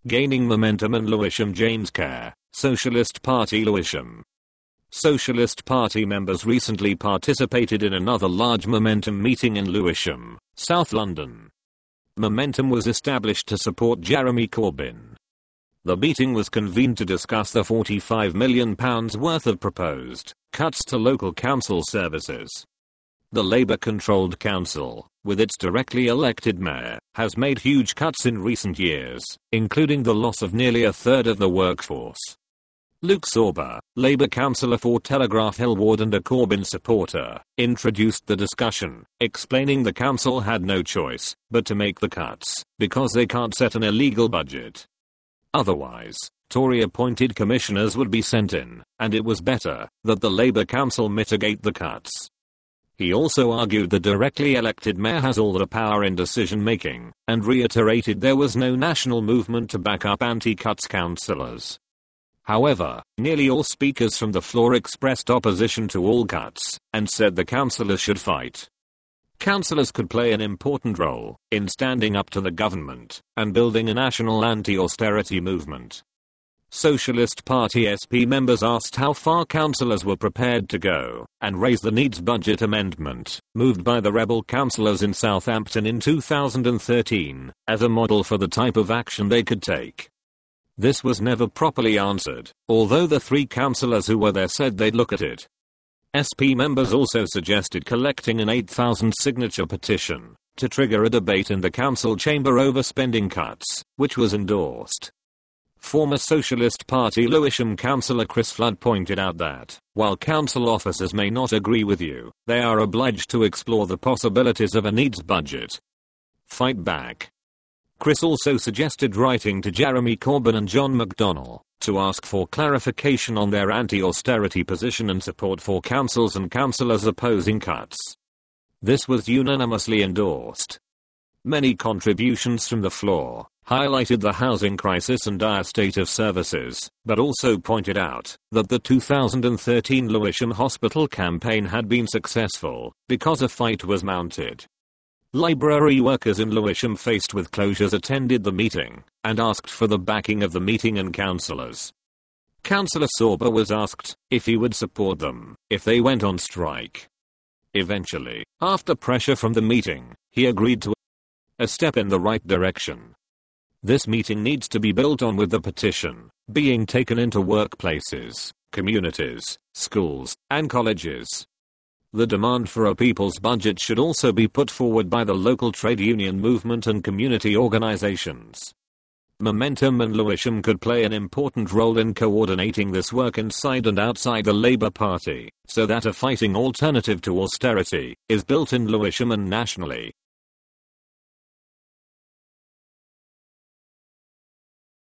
Gaining momentum in Lewisham. James Kerr, Socialist Party Lewisham. Socialist Party members recently participated in another large Momentum meeting in Lewisham, South London. Momentum was established to support Jeremy Corbyn. The meeting was convened to discuss the £45 million worth of proposed cuts to local council services. The Labour-controlled council, with its directly elected mayor, has made huge cuts in recent years, including the loss of nearly a third of the workforce. Luke Sorber, Labour councillor for Telegraph Hill Ward and a Corbyn supporter, introduced the discussion, explaining the council had no choice but to make the cuts because they can't set an illegal budget. Otherwise, Tory-appointed commissioners would be sent in, and it was better that the Labour council mitigate the cuts. He also argued the directly elected mayor has all the power in decision-making, and reiterated there was no national movement to back up anti-cuts councillors. However, nearly all speakers from the floor expressed opposition to all cuts, and said the councillors should fight. Councillors could play an important role in standing up to the government and building a national anti-austerity movement. Socialist Party SP members asked how far councillors were prepared to go and raise the Needs Budget amendment, moved by the rebel councillors in Southampton in 2013, as a model for the type of action they could take. This was never properly answered, although the three councillors who were there said they'd look at it. SP members also suggested collecting an 8,000 signature petition to trigger a debate in the council chamber over spending cuts, which was endorsed. Former Socialist Party Lewisham councillor Chris Flood pointed out that, while council officers may not agree with you, they are obliged to explore the possibilities of a needs budget. Fight back. Chris also suggested writing to Jeremy Corbyn and John McDonnell to ask for clarification on their anti-austerity position and support for councils and councillors opposing cuts. This was unanimously endorsed. Many contributions from the floor highlighted the housing crisis and dire state of services, but also pointed out that the 2013 Lewisham Hospital campaign had been successful because a fight was mounted. Library workers in Lewisham faced with closures attended the meeting and asked for the backing of the meeting and councillors. Councillor Sorber was asked if he would support them if they went on strike. Eventually, after pressure from the meeting, he agreed to a step in the right direction. This meeting needs to be built on with the petition being taken into workplaces, communities, schools, and colleges. The demand for a people's budget should also be put forward by the local trade union movement and community organizations. Momentum and Lewisham could play an important role in coordinating this work inside and outside the Labour Party, so that a fighting alternative to austerity is built in Lewisham and nationally.